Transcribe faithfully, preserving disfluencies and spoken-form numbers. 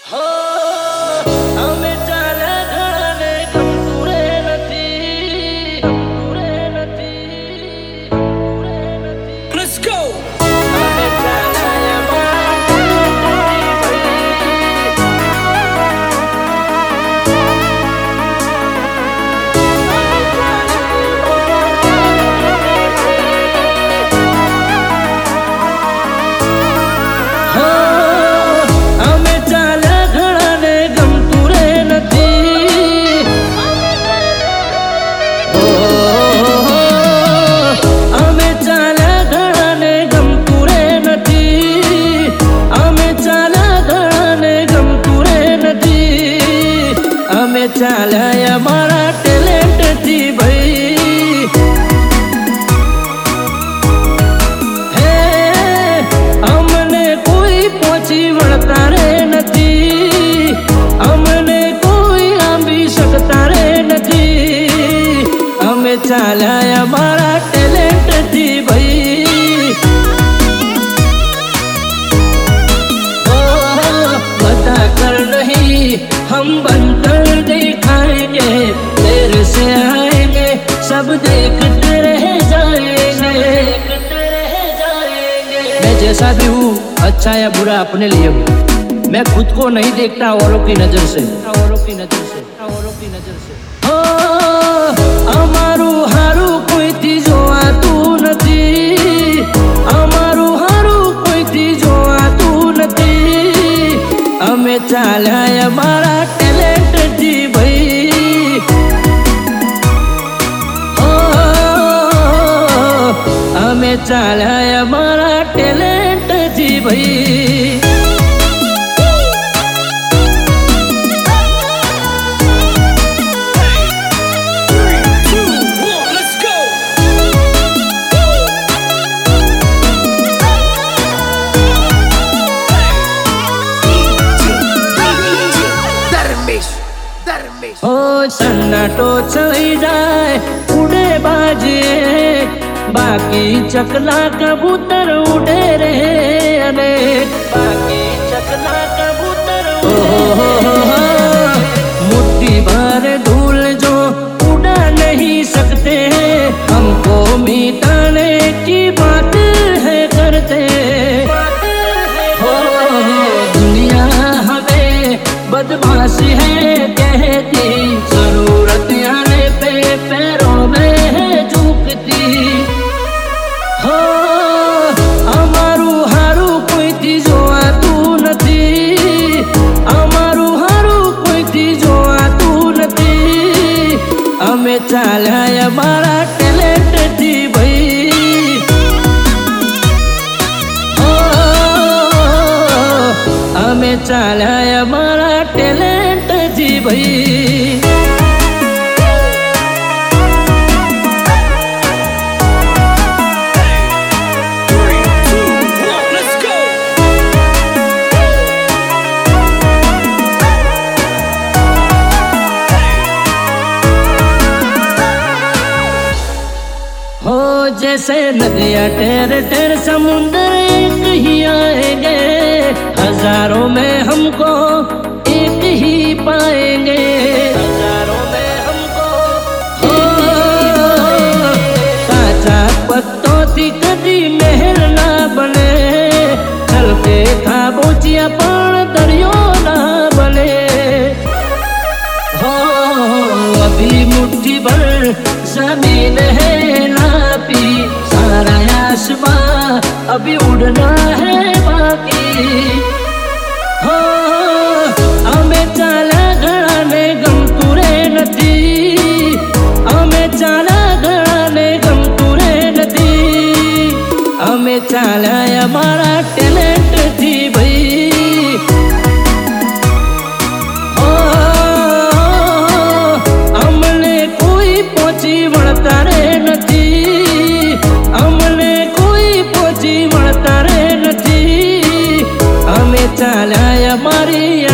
ચાલ્યા અમારા ટેલેન્ટ થી ભાઈ હે અમને કોઈ પહોંચી વળતા રે નથી, અમને કોઈ આંબી શકતા રે નથી. અમે ચાલ્યા અમારા ટેલેન્ટ થી ભાઈ बता कर नहीं हम बनकर दिखाएंगे, तेरे से आएंगे सब देखते रह जाएंगे, देखते रह जाएंगे. मैं जैसा भी हूँ अच्छा या बुरा अपने लिए हूँ, मैं खुद को नहीं देखता औरों की नजर से, औरों की नजर से, औरों की नजर से. ओ અમારું હારું કોઈથી જોવાતું નથી, અમારું હારું કોઈથી જોવાતું નથી. અમે ચાલ્યા અમારા ટેલેન્ટ થી ભાઈ અમે ચાલ્યા અમારા ટેલેન્ટ થી ભાઈ. ઓ સન્નાટો થઈ જાય ઉડે બાજે, બાકી ચકલા કબૂતર ઉડે રે, અને બાકી ચકલા કબૂતર મુઠ્ઠી ભર धूल जो उड़ा नहीं सकते, हमको मिटाने की बात है करते. हो दुनिया हमें बदमाश है कहती, जरूरत आने पे पैरों में है झुकती. हो અમારું હારું કોઈથી જોવાતું નથી, અમારું હારું કોઈથી જોવાતું નથી. અમે ચાલ્યા અમારા ટેલેન્ટ થી ભાઈ અમે ચાલ્યા અમારા ટેલેન્ટ થી ભાઈ. हो जैसे नदियाँ ठहर ठहर समुंदर एक ही आएंगे, हजारों में हमको एक ही पाएंगे, हजारों में हमको हो काचा पत्तों थी कभी महल ना बने, चलते खाबोचिया पण दरियो ना बने. हो अभी मुट्ठी भर जमीन है नापी, सारा आसमां अभी उड़ना है बाकी. हो અમે ચાલ્યા ઘણાને ગમતું રે નથી, અમે ચાલ્યા ઘણાને ગમતું રે નથી. અમે ચાલ્યા અમારા ટેલેન્ટ થી ભાઈ અમને કોઈ પહોંચી વળતા રે નથી, અમને કોઈ પહોંચી વળતા રે નથી. અમે ચાલ્યા અમારી